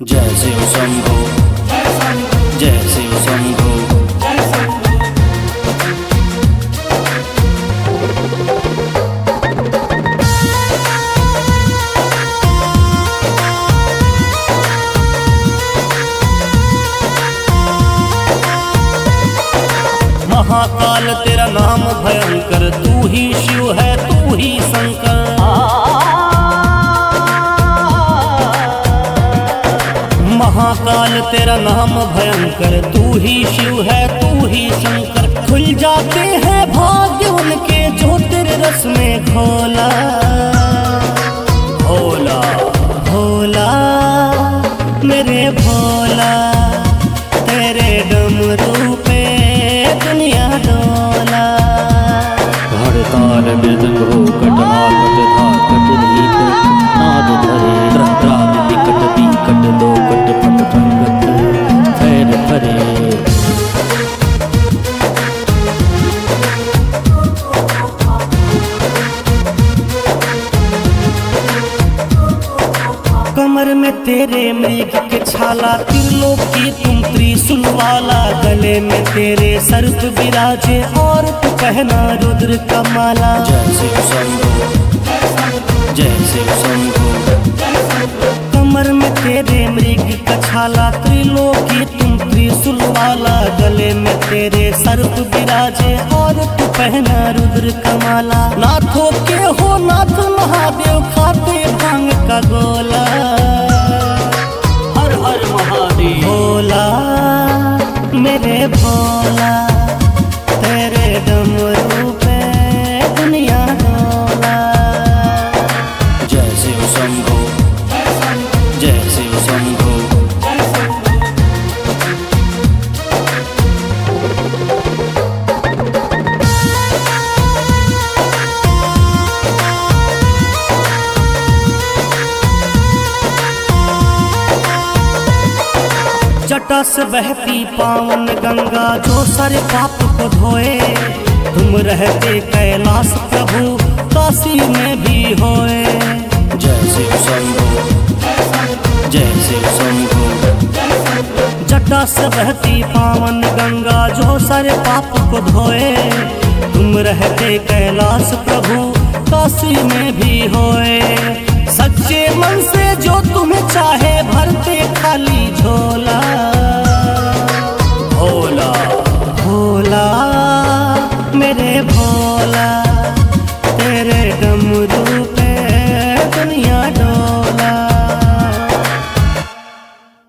जय शिव शंभो, जय शिव शंभो। महाकाल तेरा नाम भयंकर, तू ही शिव है तू ही शंकर। महाकाल तेरा नाम भयंकर, तू ही शिव है तू ही शंकर। खुल जाते हैं भाग्य उनके जो तेरे रस में खोला। भोला भोला मेरे भोला, तेरे डमरू पे दुनिया डोला। हड़ताल मृदंग हो कटहा कटधा कट धीक नाद धरे त्रत्रा विकट विकट दो कट पट पंगत फैर फरे। कमर में तेरे मृग के छाला, त्रिलोकी तुम त्रिशूल वाला। गले में तेरे सर्प विराजे और तू पहना रुद्र का माला। जय शिव शंभो, जय शिव शंभो। कमर में तेरे मृग का छाला, त्रिलोकी तुम त्रिशूल वाला। गले में तेरे सर्प विराजे और तू पहना रुद्र का माला। नाथों के हो नाथ महादेव, खाते भांग का गोला। हर हर महादेव। भोला मेरे भोला, तेरे डमरू पे दुनिया डोला। जय शिव शंभो, जय शिव शंभो। जटा से बहती पावन गंगा जो सारे पाप को धोए। तुम रहते कैलाश प्रभु काशी में भी होए। जय शिव शंभो, जय शिव शंभो। जटा से बहती पावन गंगा जो सारे पाप को धोए। तुम रहते कैलाश प्रभु काशी में भी होए। सच्चे मन से